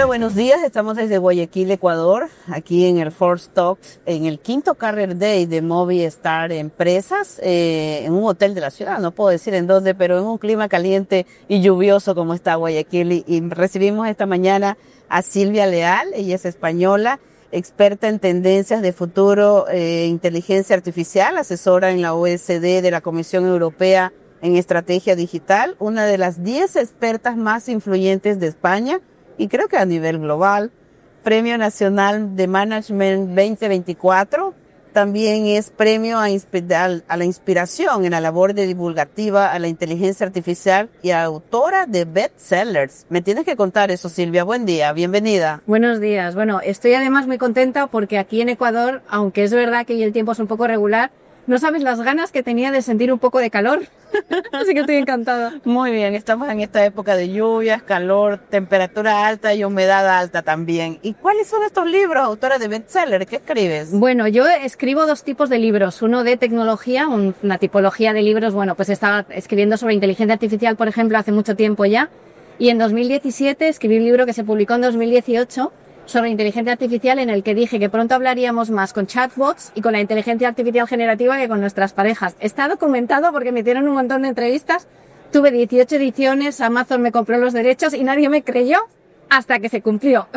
buenos días. Estamos desde Guayaquil, Ecuador, aquí en el Force Talks, en el quinto Career Day de Movistar Empresas, en un hotel de la ciudad, no puedo decir en dónde, pero en un clima caliente y lluvioso como está Guayaquil. Y recibimos esta mañana a Silvia Leal, ella es española, experta en tendencias de futuro, inteligencia artificial, asesora en la OSD de la Comisión Europea en Estrategia Digital, una de las 10 expertas más influyentes de España y creo que a nivel global. Premio Nacional de Management 2024, también es premio a la inspiración en la labor de divulgativa a la inteligencia artificial y autora de bestsellers. Me tienes que contar eso, Silvia. Buen día, bienvenida. Buenos días. Bueno, estoy además muy contenta porque aquí en Ecuador, aunque es verdad que el tiempo es un poco regular, no sabes las ganas que tenía de sentir un poco de calor. Así que estoy encantada. Muy bien, estamos en esta época de lluvias, calor, temperatura alta y humedad alta también. ¿Y cuáles son estos libros, autora de bestseller? ¿Qué escribes? Bueno, yo escribo dos tipos de libros. Uno de tecnología, una tipología de libros. Bueno, pues estaba escribiendo sobre inteligencia artificial, por ejemplo, hace mucho tiempo ya. Y en 2017 escribí un libro que se publicó en 2018 sobre inteligencia artificial, en el que dije que pronto hablaríamos más con chatbots y con la inteligencia artificial generativa que con nuestras parejas. Está documentado porque me hicieron un montón de entrevistas. Tuve 18 ediciones, Amazon me compró los derechos y nadie me creyó hasta que se cumplió.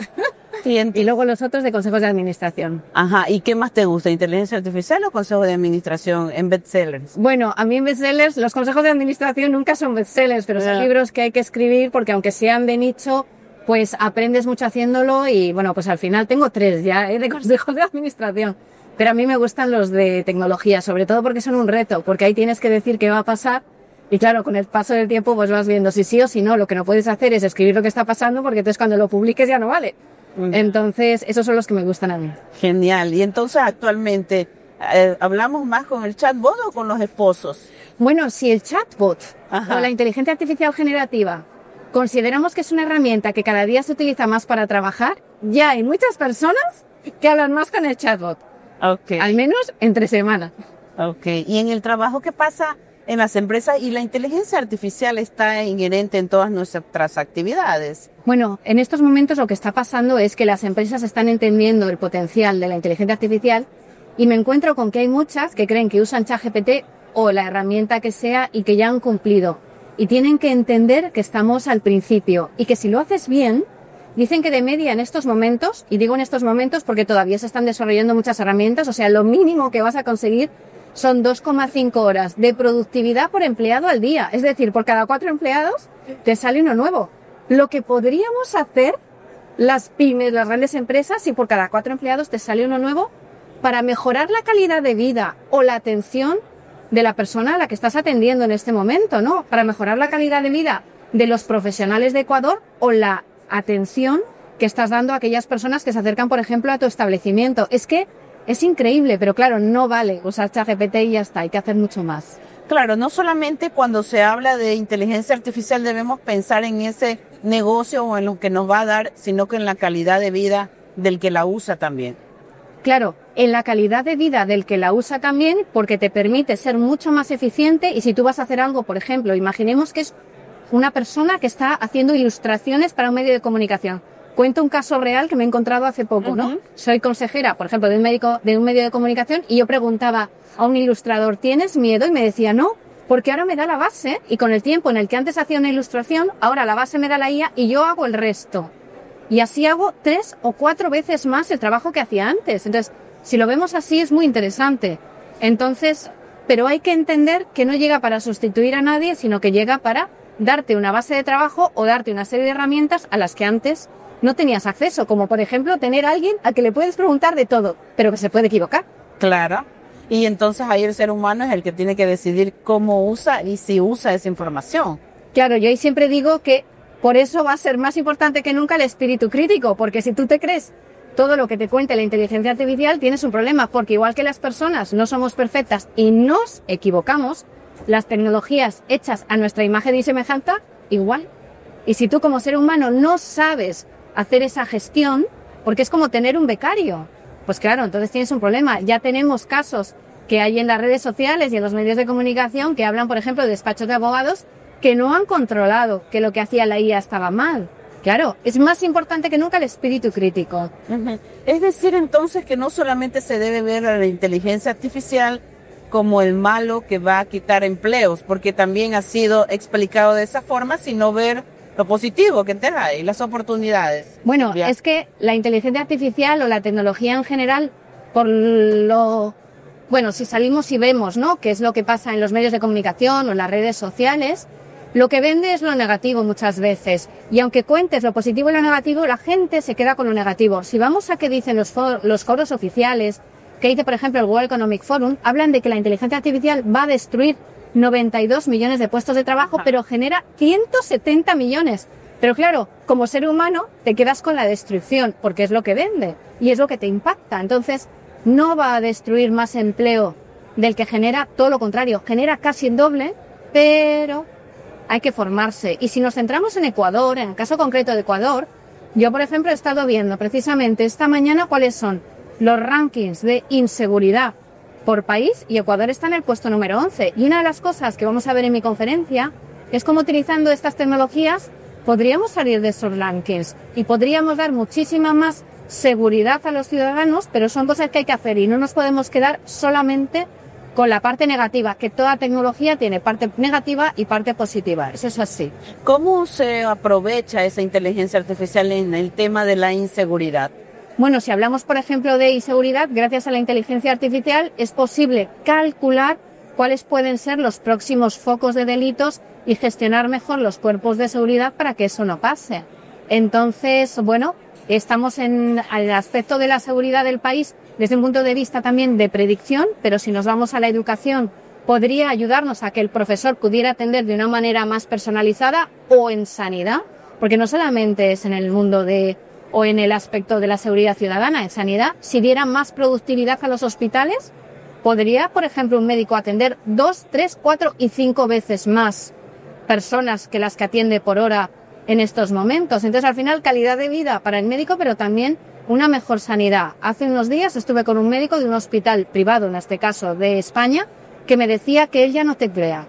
Y luego los otros de consejos de administración. Ajá, ¿y qué más te gusta? ¿Inteligencia artificial o consejos de administración en bestsellers? Bueno, a mí en bestsellers, los consejos de administración nunca son bestsellers, pero son libros que hay que escribir porque aunque sean de nicho, pues aprendes mucho haciéndolo y bueno, pues al final tengo 3 ya de consejos de administración. Pero a mí me gustan los de tecnología, sobre todo porque son un reto, porque ahí tienes que decir qué va a pasar y claro, con el paso del tiempo pues vas viendo si sí o si no. Lo que no puedes hacer es escribir lo que está pasando porque entonces cuando lo publiques ya no vale. Entonces, esos son los que me gustan a mí. Genial. Y entonces actualmente, ¿hablamos más con el chatbot o con los esposos? Bueno, si el chatbot o la inteligencia artificial generativa consideramos que es una herramienta que cada día se utiliza más para trabajar, ya hay muchas personas que hablan más con el chatbot. Okay. Al menos entre semana. Okay. ¿Y en el trabajo qué pasa en las empresas? ¿Y la inteligencia artificial está inherente en todas nuestras actividades? Bueno, en estos momentos lo que está pasando es que las empresas están entendiendo el potencial de la inteligencia artificial y me encuentro con que hay muchas que creen que usan ChatGPT o la herramienta que sea y que ya han cumplido. Y tienen que entender que estamos al principio y que si lo haces bien, dicen que de media en estos momentos, y digo en estos momentos porque todavía se están desarrollando muchas herramientas, o sea, lo mínimo que vas a conseguir son 2,5 horas de productividad por empleado al día. Es decir, por cada 4 empleados te sale uno nuevo. Lo que podríamos hacer las pymes, las grandes empresas, si por cada 4 empleados te sale uno nuevo, para mejorar la calidad de vida o la atención de la persona a la que estás atendiendo en este momento, ¿no? Para mejorar la calidad de vida de los profesionales de Ecuador o la atención que estás dando a aquellas personas que se acercan, por ejemplo, a tu establecimiento. Es que es increíble, pero claro, no vale usar ChatGPT y ya está, hay que hacer mucho más. Claro, no solamente cuando se habla de inteligencia artificial debemos pensar en ese negocio o en lo que nos va a dar, sino que en la calidad de vida del que la usa también. Claro, en la calidad de vida del que la usa también, porque te permite ser mucho más eficiente y si tú vas a hacer algo, por ejemplo, imaginemos que es una persona que está haciendo ilustraciones para un medio de comunicación. Cuento un caso real que me he encontrado hace poco, ¿no? Soy consejera, por ejemplo, de un medio de comunicación y yo preguntaba a un ilustrador, ¿tienes miedo? Y me decía, no, porque ahora me da la base y con el tiempo en el que antes hacía una ilustración, ahora la base me da la IA y yo hago el resto. Y así hago 3 o 4 veces más el trabajo que hacía antes. Entonces, si lo vemos así es muy interesante. Entonces, pero hay que entender que no llega para sustituir a nadie, sino que llega para darte una base de trabajo o darte una serie de herramientas a las que antes no tenías acceso, como por ejemplo tener a alguien al que le puedes preguntar de todo, pero que se puede equivocar. Claro. Y entonces ahí el ser humano es el que tiene que decidir cómo usa y si usa esa información. Claro, yo ahí siempre digo que por eso va a ser más importante que nunca el espíritu crítico, porque si tú te crees todo lo que te cuente la inteligencia artificial, tienes un problema, porque igual que las personas no somos perfectas y nos equivocamos, las tecnologías hechas a nuestra imagen y semejanza, igual. Y si tú como ser humano no sabes hacer esa gestión, porque es como tener un becario, pues claro, entonces tienes un problema. Ya tenemos casos que hay en las redes sociales y en los medios de comunicación que hablan, por ejemplo, de despachos de abogados que no han controlado que lo que hacía la IA estaba mal. Claro, es más importante que nunca el espíritu crítico. Es decir, entonces, que no solamente se debe ver a la inteligencia artificial como el malo que va a quitar empleos, porque también ha sido explicado de esa forma, sino ver lo positivo que trae, las oportunidades. Bueno, es que la inteligencia artificial o la tecnología en general, si salimos y vemos, ¿no?, qué es lo que pasa en los medios de comunicación o en las redes sociales, lo que vende es lo negativo muchas veces. Y aunque cuentes lo positivo y lo negativo, la gente se queda con lo negativo. Si vamos a qué dicen los foros oficiales, que dice, por ejemplo, el World Economic Forum, hablan de que la inteligencia artificial va a destruir 92 millones de puestos de trabajo, pero genera 170 millones. Pero claro, como ser humano te quedas con la destrucción, porque es lo que vende y es lo que te impacta. Entonces, no va a destruir más empleo del que genera, todo lo contrario, genera casi el doble, pero hay que formarse. Y si nos centramos en Ecuador, en el caso concreto de Ecuador, yo, por ejemplo, he estado viendo precisamente esta mañana cuáles son los rankings de inseguridad por país, y Ecuador está en el puesto número 11. Y una de las cosas que vamos a ver en mi conferencia es cómo, utilizando estas tecnologías, podríamos salir de esos rankings y podríamos dar muchísima más seguridad a los ciudadanos, pero son cosas que hay que hacer y no nos podemos quedar solamente con la parte negativa, que toda tecnología tiene parte negativa y parte positiva. Eso es así. ¿Cómo se aprovecha esa inteligencia artificial en el tema de la inseguridad? Bueno, si hablamos, por ejemplo, de inseguridad, gracias a la inteligencia artificial es posible calcular cuáles pueden ser los próximos focos de delitos y gestionar mejor los cuerpos de seguridad para que eso no pase. Entonces, bueno, estamos en el aspecto de la seguridad del país desde un punto de vista también de predicción, pero si nos vamos a la educación, podría ayudarnos a que el profesor pudiera atender de una manera más personalizada, o en sanidad, porque no solamente es en el mundo o en el aspecto de la seguridad ciudadana, en sanidad, si diera más productividad a los hospitales, podría, por ejemplo, un médico atender 2, 3, 4 y 5 veces más personas que las que atiende por hora en estos momentos. Entonces, al final, calidad de vida para el médico, pero también una mejor sanidad. Hace unos días estuve con un médico de un hospital privado, en este caso de España, que me decía que él ya no teclea.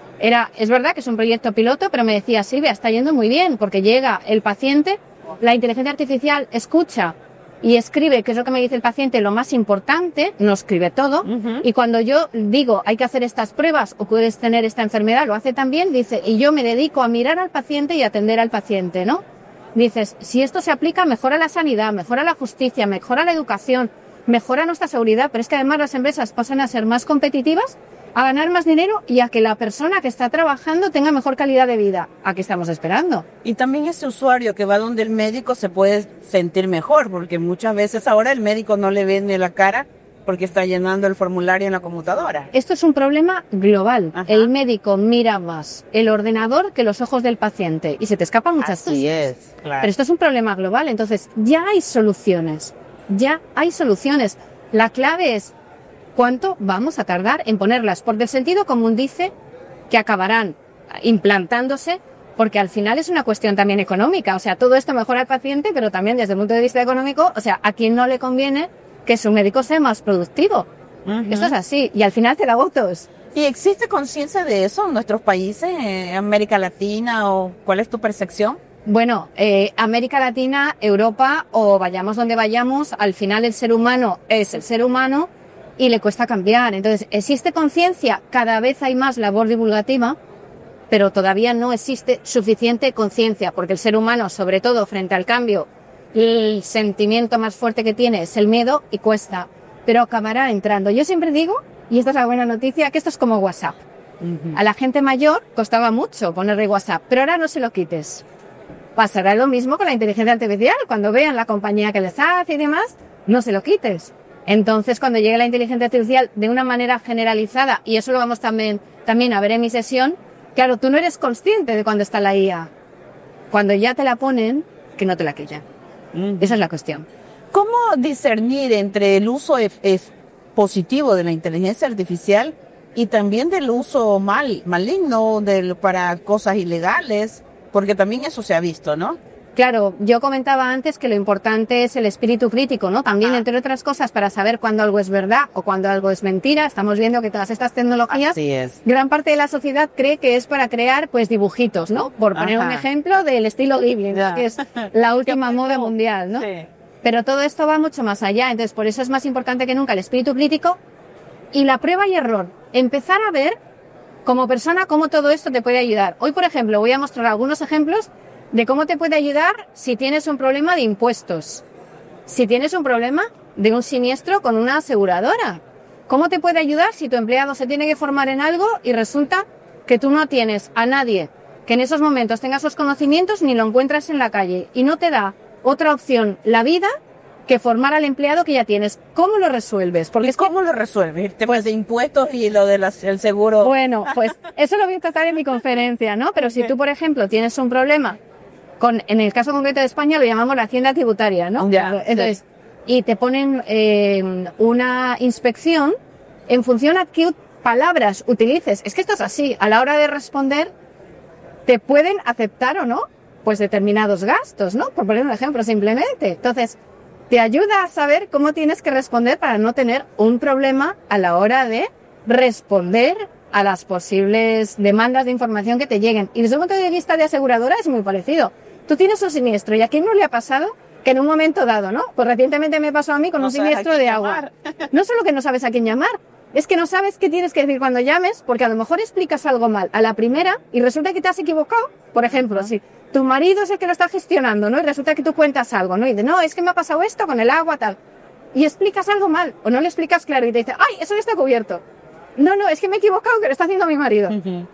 Es verdad que es un proyecto piloto, pero me decía, Silvia, está yendo muy bien, porque llega el paciente, la inteligencia artificial escucha y escribe qué es lo que me dice el paciente, lo más importante, no escribe todo, y cuando yo digo, hay que hacer estas pruebas o puedes tener esta enfermedad, lo hace también, dice, y yo me dedico a mirar al paciente y atender al paciente, ¿no? Dices, si esto se aplica, mejora la sanidad, mejora la justicia, mejora la educación, mejora nuestra seguridad, pero es que además las empresas pasan a ser más competitivas, a ganar más dinero y a que la persona que está trabajando tenga mejor calidad de vida. ¿A qué estamos esperando? Y también ese usuario que va donde el médico se puede sentir mejor, porque muchas veces ahora el médico no le ve ni la cara porque está llenando el formulario en la computadora. Esto es un problema global. Ajá. El médico mira más el ordenador que los ojos del paciente y se te escapan muchas cosas. Así es, claro. Pero esto es un problema global, entonces ya hay soluciones. La clave es cuánto vamos a tardar en ponerlas, porque el sentido común dice que acabarán implantándose, porque al final es una cuestión también económica. O sea, todo esto mejora al paciente, pero también desde el punto de vista económico, o sea, ¿a quién no le conviene que su médico sea más productivo? Esto es así, y al final te da votos. ¿Y existe conciencia de eso en nuestros países, en América Latina, o cuál es tu percepción? Bueno, América Latina, Europa, o vayamos donde vayamos, al final el ser humano es el ser humano y le cuesta cambiar. Entonces, ¿existe conciencia? Cada vez hay más labor divulgativa, pero todavía no existe suficiente conciencia, porque el ser humano, sobre todo frente al cambio, el sentimiento más fuerte que tiene es el miedo y cuesta, pero acabará entrando. Yo siempre digo, y esta es la buena noticia, que esto es como WhatsApp. A la gente mayor costaba mucho ponerle WhatsApp, pero ahora no se lo quites. Pasará lo mismo con la inteligencia artificial. Cuando vean la compañía que les hace y demás, no se lo quites. Entonces, cuando llegue la inteligencia artificial de una manera generalizada, y eso lo vamos también a ver en mi sesión, claro, tú no eres consciente de cuando está la IA. Cuando ya te la ponen, que no te la quiten. Esa es la cuestión. ¿Cómo discernir entre el uso positivo de la inteligencia artificial y también del uso maligno para cosas ilegales? Porque también eso se ha visto, ¿no? Claro, yo comentaba antes que lo importante es el espíritu crítico, ¿no? También, entre otras cosas, para saber cuándo algo es verdad o cuándo algo es mentira. Estamos viendo que todas estas tecnologías, gran parte de la sociedad cree que es para crear, pues, dibujitos, ¿no? Por poner un ejemplo del estilo Ghibli, ¿no? Que es la última moda mundial, ¿no? Sí. Pero todo esto va mucho más allá. Entonces, por eso es más importante que nunca el espíritu crítico y la prueba y error. Empezar a ver, como persona, cómo todo esto te puede ayudar. Hoy, por ejemplo, voy a mostrar algunos ejemplos de cómo te puede ayudar si tienes un problema de impuestos, si tienes un problema de un siniestro con una aseguradora. ¿Cómo te puede ayudar si tu empleado se tiene que formar en algo y resulta que tú no tienes a nadie que en esos momentos tenga esos conocimientos ni lo encuentras en la calle y no te da otra opción la vida que formar al empleado que ya tienes? ¿Cómo lo resuelves? Porque ¿Cómo lo resuelves? El tema de impuestos y lo del seguro. Bueno, pues eso lo voy a tratar en mi conferencia, ¿no? Pero si tú, por ejemplo, tienes un problema en el caso concreto de España lo llamamos la hacienda tributaria, ¿no? Entonces, y te ponen una inspección en función a qué palabras utilices. Es que esto es así. A la hora de responder, te pueden aceptar o no, pues determinados gastos, ¿no? Por poner un ejemplo simplemente. Entonces, te ayuda a saber cómo tienes que responder para no tener un problema a la hora de responder a las posibles demandas de información que te lleguen. Y desde un punto de vista de aseguradora es muy parecido. Tú tienes un siniestro y a quién no le ha pasado que en un momento dado, ¿no? Pues recientemente me pasó a mí con un siniestro de agua. No solo que no sabes a quién llamar, es que no sabes qué tienes que decir cuando llames, porque a lo mejor explicas algo mal a la primera y resulta que te has equivocado. Por ejemplo, si tu marido es el que lo está gestionando, ¿no? Y resulta que tú cuentas algo, ¿no? Y dices, no, es que me ha pasado esto con el agua, tal. Y explicas algo mal, o no le explicas claro y te dice, ¡ay, eso no está cubierto! No, es que me he equivocado, que lo está haciendo mi marido.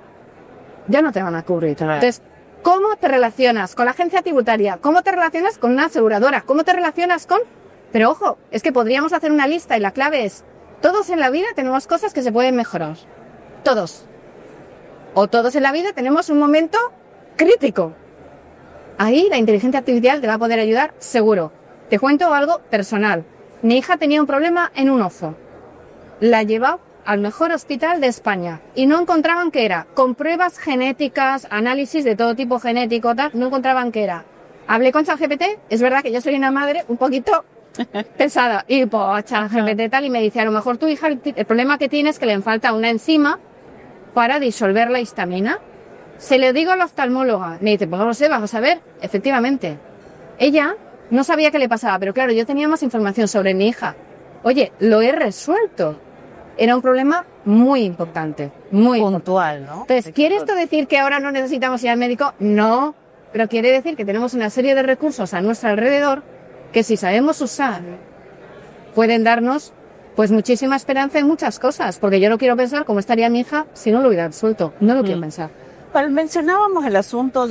Ya no te van a cubrir. Entonces, ¿cómo te relacionas con la agencia tributaria? ¿Cómo te relacionas con una aseguradora? ¿Cómo te relacionas con...? Pero ojo, es que podríamos hacer una lista y la clave es, todos en la vida tenemos cosas que se pueden mejorar. Todos. O todos en la vida tenemos un momento crítico. Ahí la inteligencia artificial te va a poder ayudar seguro. Te cuento algo personal. Mi hija tenía un problema en un ojo. La llevaba al mejor hospital de España y no encontraban qué era. Con pruebas genéticas, análisis de todo tipo genético, tal, no encontraban qué era. Hablé con ChatGPT, es verdad que yo soy una madre un poquito pesada y pues ChatGPT tal y me dice, a lo mejor tu hija el problema que tiene es que le falta una enzima para disolver la histamina. Se lo digo a la oftalmóloga, me dice, pues no lo sé, vamos a ver. Efectivamente, ella no sabía qué le pasaba, pero claro, yo tenía más información sobre mi hija. Oye, lo he resuelto. Era un problema muy importante, muy puntual, ¿no? Entonces, ¿quiere esto decir que ahora no necesitamos ir al médico? No, pero quiere decir que tenemos una serie de recursos a nuestro alrededor que si sabemos usar pueden darnos pues muchísima esperanza en muchas cosas, porque yo no quiero pensar cómo estaría mi hija si no lo hubiera resuelto, no lo quiero pensar. Mencionábamos el asunto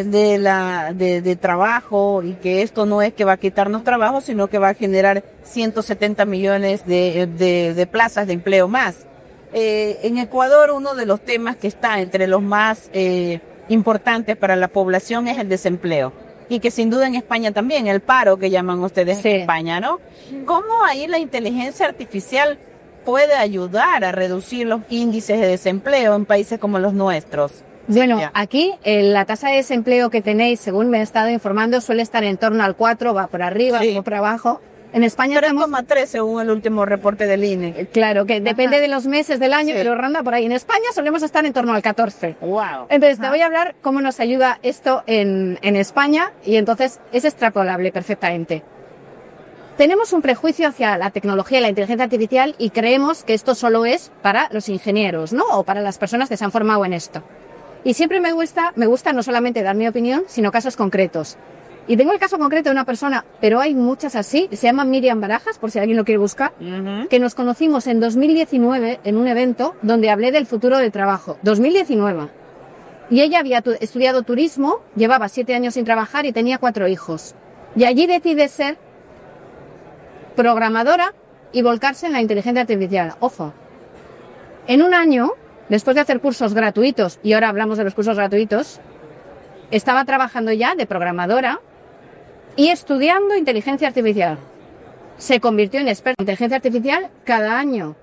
de trabajo y que esto no es que va a quitarnos trabajo, sino que va a generar 170 millones de plazas de empleo más. En Ecuador, uno de los temas que está entre los más importantes para la población es el desempleo. Y que sin duda en España también, el paro que llaman ustedes en España, ¿no? ¿Cómo ahí la inteligencia artificial puede ayudar a reducir los índices de desempleo en países como los nuestros? Bueno, aquí la tasa de desempleo que tenéis, según me he estado informando, suele estar en torno al 4, va por arriba, va por abajo. En España 3,3 según el último reporte del INE. Claro, que depende de los meses del año, pero ronda por ahí. En España solemos estar en torno al 14. Wow. Entonces, te voy a hablar cómo nos ayuda esto en España y entonces es extrapolable perfectamente. Tenemos un prejuicio hacia la tecnología y la inteligencia artificial y creemos que esto solo es para los ingenieros, ¿no? O para las personas que se han formado en esto. Y siempre me gusta no solamente dar mi opinión, sino casos concretos. Y tengo el caso concreto de una persona, pero hay muchas así, se llama Miriam Barajas, por si alguien lo quiere buscar, que nos conocimos en 2019 en un evento donde hablé del futuro del trabajo. 2019. Y ella había estudiado turismo, llevaba 7 años sin trabajar y tenía 4 hijos. Y allí decide ser programadora y volcarse en la inteligencia artificial. Ojo. En un año, después de hacer cursos gratuitos, y ahora hablamos de los cursos gratuitos, estaba trabajando ya de programadora y estudiando inteligencia artificial. Se convirtió en experta en inteligencia artificial. Cada año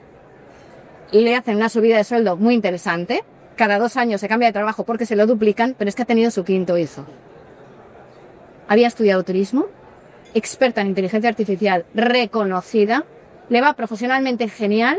le hacen una subida de sueldo muy interesante. Cada 2 años se cambia de trabajo porque se lo duplican, pero es que ha tenido su 5.º hijo. había estudiado turismo, experta en inteligencia artificial reconocida, le va profesionalmente genial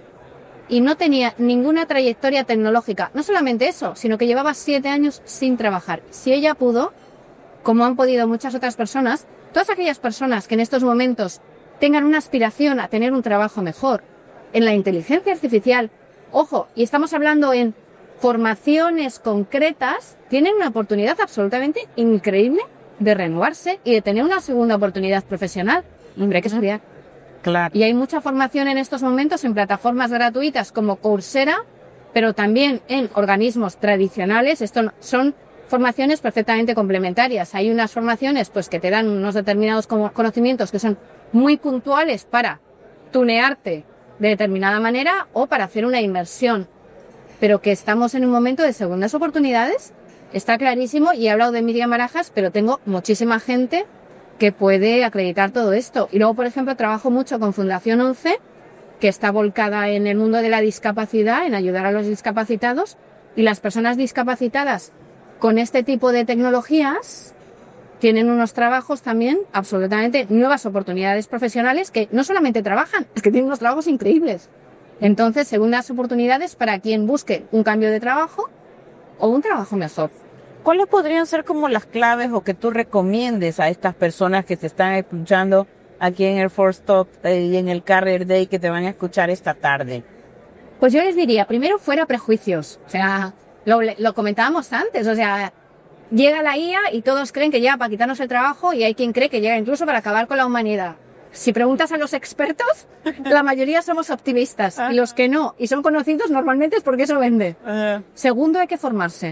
y no tenía ninguna trayectoria tecnológica. No solamente eso, sino que llevaba 7 años sin trabajar. Si ella pudo, como han podido muchas otras personas, todas aquellas personas que en estos momentos tengan una aspiración a tener un trabajo mejor en la inteligencia artificial, ojo, y estamos hablando en formaciones concretas, tienen una oportunidad absolutamente increíble de renovarse y de tener una segunda oportunidad profesional. Hombre, hay que estudiar. Claro. Y hay mucha formación en estos momentos en plataformas gratuitas como Coursera, pero también en organismos tradicionales. Esto son formaciones perfectamente complementarias. Hay unas formaciones pues que te dan unos determinados conocimientos que son muy puntuales para tunearte de determinada manera o para hacer una inmersión. Pero que estamos en un momento de segundas oportunidades, está clarísimo, y he hablado de Miriam Barajas, pero tengo muchísima gente que puede acreditar todo esto. Y luego, por ejemplo, trabajo mucho con Fundación 11, que está volcada en el mundo de la discapacidad, en ayudar a los discapacitados, y las personas discapacitadas con este tipo de tecnologías tienen unos trabajos también absolutamente nuevas oportunidades profesionales que no solamente trabajan, es que tienen unos trabajos increíbles. Entonces, segundas oportunidades para quien busque un cambio de trabajo o un trabajo mejor. ¿Cuáles podrían ser como las claves o que tú recomiendes a estas personas que se están escuchando aquí en el Force Talk y en el Career Day que te van a escuchar esta tarde? Pues yo les diría, primero, fuera prejuicios. O sea, lo comentábamos antes, o sea, llega la IA y todos creen que llega para quitarnos el trabajo y hay quien cree que llega incluso para acabar con la humanidad. Si preguntas a los expertos, la mayoría somos optimistas. Y los que no, y son conocidos normalmente es porque eso vende. Segundo, hay que formarse.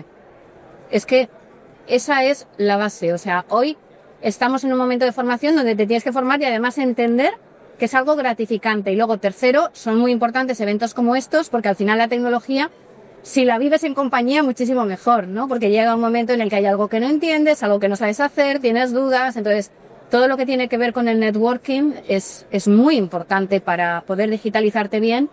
Es que esa es la base. O sea, hoy estamos en un momento de formación donde te tienes que formar y además entender que es algo gratificante. Y luego, tercero, son muy importantes eventos como estos porque al final la tecnología, si la vives en compañía, muchísimo mejor, ¿no? Porque llega un momento en el que hay algo que no entiendes, algo que no sabes hacer, tienes dudas, entonces todo lo que tiene que ver con el networking es muy importante para poder digitalizarte bien,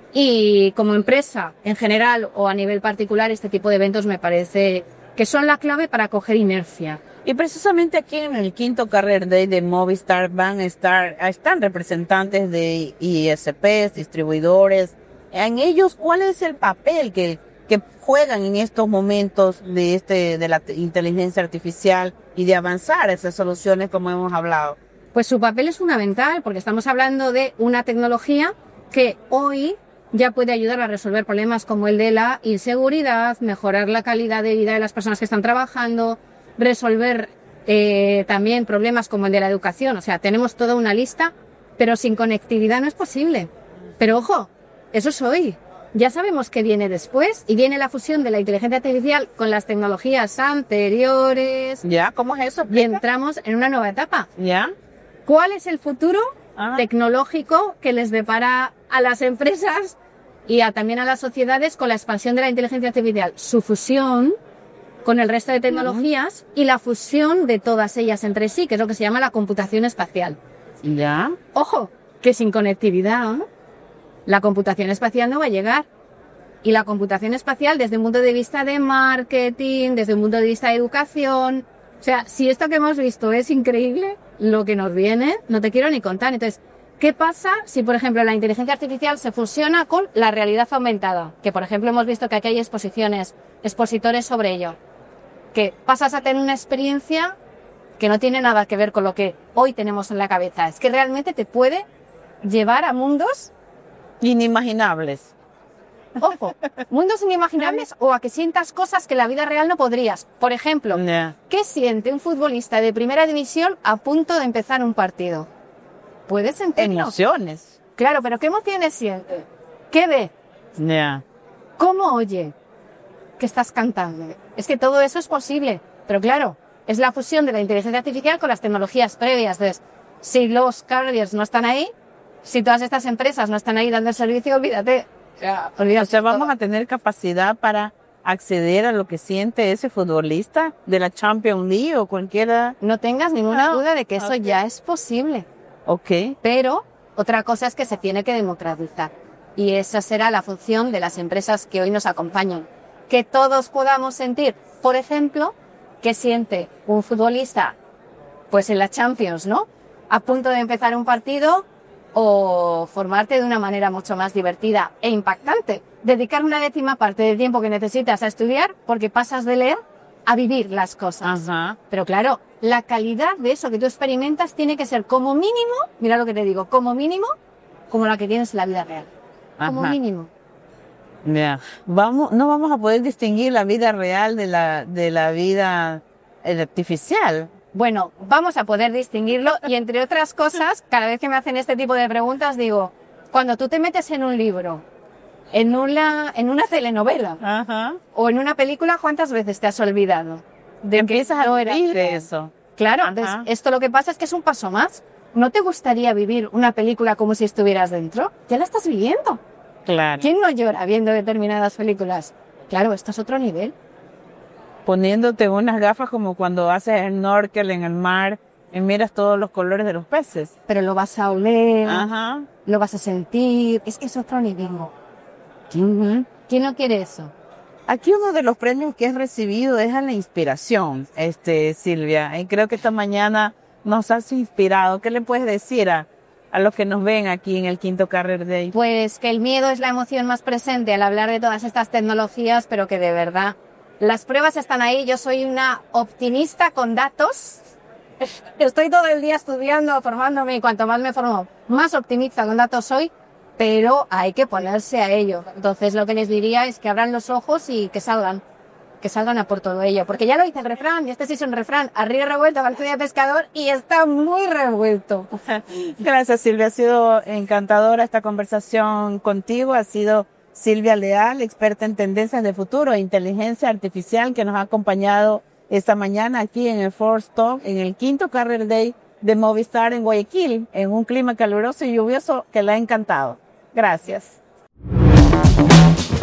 y como empresa en general o a nivel particular este tipo de eventos me parece que son la clave para coger inercia. Y precisamente aquí en el quinto Career Day de Movistar están representantes de ISPs, distribuidores. En ellos, ¿cuál es el papel que juegan en estos momentos de la inteligencia artificial y de avanzar esas soluciones como hemos hablado? Pues su papel es fundamental porque estamos hablando de una tecnología que hoy ya puede ayudar a resolver problemas como el de la inseguridad, mejorar la calidad de vida de las personas que están trabajando, resolver también problemas como el de la educación. O sea, tenemos toda una lista, pero sin conectividad no es posible. Pero ojo, eso es hoy. Ya sabemos que viene después y viene la fusión de la inteligencia artificial con las tecnologías anteriores. ¿Ya? ¿Cómo es eso? Y entramos en una nueva etapa. ¿Ya? ¿Cuál es el futuro tecnológico que les depara a las empresas y también a las sociedades con la expansión de la inteligencia artificial? Su fusión con el resto de tecnologías y la fusión de todas ellas entre sí, que es lo que se llama la computación espacial. ¿Ya? Ojo, que sin conectividad la computación espacial no va a llegar. Y la computación espacial desde un punto de vista de marketing, desde un punto de vista de educación. O sea, si esto que hemos visto es increíble, lo que nos viene, no te quiero ni contar. Entonces, ¿qué pasa si, por ejemplo, la inteligencia artificial se fusiona con la realidad aumentada? Que, por ejemplo, hemos visto que aquí hay expositores sobre ello. Que pasas a tener una experiencia que no tiene nada que ver con lo que hoy tenemos en la cabeza. Es que realmente te puede llevar a mundos inimaginables. Ojo, mundos inimaginables o a que sientas cosas que en la vida real no podrías. Por ejemplo, ¿qué siente un futbolista de primera división a punto de empezar un partido? ¿Puedes sentirlo? Emociones. Claro, pero ¿qué emociones siente? ¿Qué ve? ¿Cómo oye? ¿Qué estás cantando? Es que todo eso es posible, pero claro, es la fusión de la inteligencia artificial con las tecnologías previas. Entonces, si los carriers no están ahí, si todas estas empresas no están ahí dando el servicio, olvídate. O sea, vamos a tener capacidad para acceder a lo que siente ese futbolista de la Champions League o cualquiera. No tengas ninguna duda de que eso ya es posible. Ok. Pero otra cosa es que se tiene que democratizar. Y esa será la función de las empresas que hoy nos acompañan. Que todos podamos sentir, por ejemplo, qué siente un futbolista pues en la Champions, ¿no? A punto de empezar un partido, o formarte de una manera mucho más divertida e impactante. Dedicar una décima parte del tiempo que necesitas a estudiar porque pasas de leer a vivir las cosas. Ajá. Pero claro, la calidad de eso que tú experimentas tiene que ser como mínimo, mira lo que te digo, como mínimo, como la que tienes en la vida real. Como Ajá. mínimo. Ya. No vamos a poder distinguir la vida real de la vida artificial. Bueno, vamos a poder distinguirlo y entre otras cosas, cada vez que me hacen este tipo de preguntas digo, cuando tú te metes en un libro, en una telenovela Ajá. o en una película, ¿cuántas veces te has olvidado de que Empiezas no a era vivir real? eso. Claro, Ajá. entonces esto lo que pasa es que es un paso más. ¿No te gustaría vivir una película como si estuvieras dentro? Ya la estás viviendo. Claro. ¿Quién no llora viendo determinadas películas? Claro, esto es otro nivel. Poniéndote unas gafas como cuando haces snorkel en el mar y miras todos los colores de los peces. Pero lo vas a oler, Ajá. lo vas a sentir. Es que es otro nivel. ¿Quién no quiere eso? Aquí uno de los premios que he recibido es a la inspiración, Silvia. Y creo que esta mañana nos has inspirado. ¿Qué le puedes decir a los que nos ven aquí en el quinto Career Day? Pues que el miedo es la emoción más presente al hablar de todas estas tecnologías, pero que de verdad las pruebas están ahí. Yo soy una optimista con datos. Estoy todo el día estudiando, formándome y cuanto más me formo, más optimista con datos soy, pero hay que ponerse a ello. Entonces lo que les diría es que abran los ojos y que salgan a por todo ello. Porque ya lo dice el refrán, y este sí es un refrán, a río revuelto, al de pescador, y está muy revuelto. Gracias, Silvia. Ha sido encantadora esta conversación contigo. Ha sido Silvia Leal, experta en tendencias de futuro e inteligencia artificial, que nos ha acompañado esta mañana aquí en el Force Talk, en el quinto Career Day de Movistar en Guayaquil, en un clima caluroso y lluvioso que le ha encantado. Gracias.